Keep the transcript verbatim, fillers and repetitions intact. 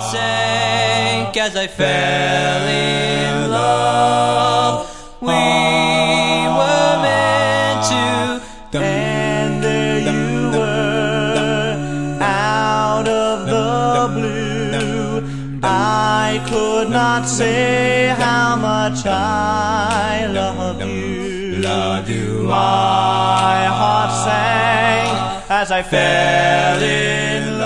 sank as I fell in love. We were meant to, and there you were, out of the blue. I could not say how much I love you. Love you. My heart sank as I fell in love.